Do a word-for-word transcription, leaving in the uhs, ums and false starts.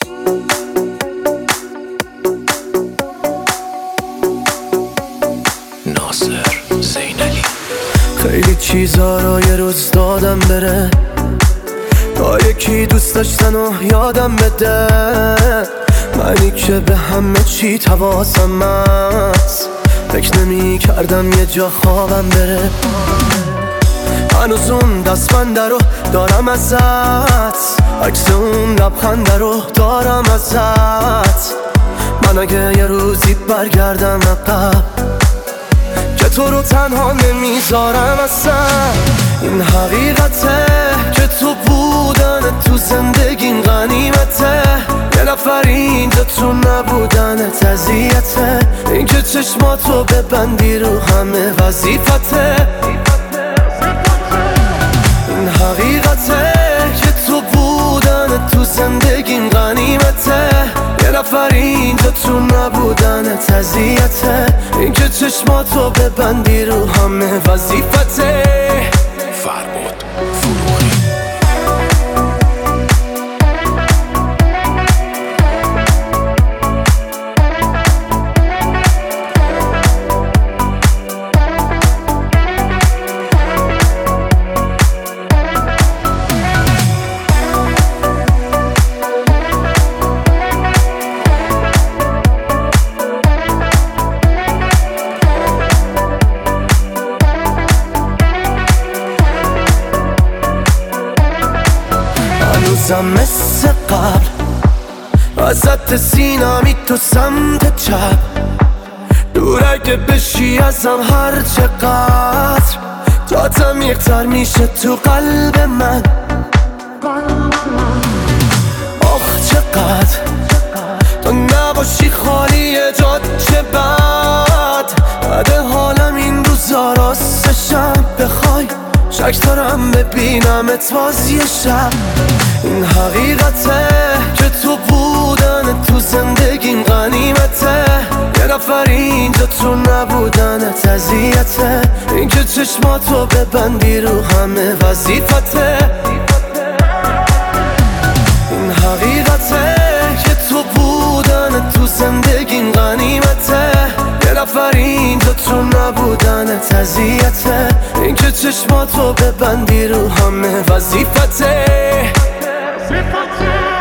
ناصر زینالی. خیلی چیزا رو یه روز دادم بره تا یکی دوست داشتن و یادم بده. منی که به همه چی تواسم هست، فکر نمی کردم یه جا خوابم بره. هنوز اون دستبنده رو دارم ازت، عکس اون لبخنده رو دارم ازت. من اگه یه روزی برگردم عقب که تو رو تنها نمیذارم اصلا. این حقیقته که تو بودن تو زندگیم غنیمته. یه نفر اینجا تو نبودن اذیته. این که چشماتو ببندی رو همه وظیفته. این حقیقته که تو بودن تو زندگیم غنیمته. یه نفر اینجا تو نبودن اذیته. این که چشماتو ببندی رو همه وظیفته. فرباد فروغی. هنوزم مثل قبل ازت سینمی تو سمت چپ. دور اگه بشی ازم هر چقدر، تا عمیق‌تر میشه تو قلب من. آخ چقدر تو نباشی خالی جاد چه بد. بده حالم این روزا راستشم بخوای، شک دارم ببینمت باز یه شب. این حقیقته که تو بودن تو زندگیم غنیمته. یه نفر اینجا تو نبودن اذیته. این که چشماتو ببندی رو همه وظیفته. این حقیقته که تو بودن تو زندگیم غنیمته. یه نفر اینجا تو نبودن اذیته. این که چشماتو ببندی رو همه وظیفته.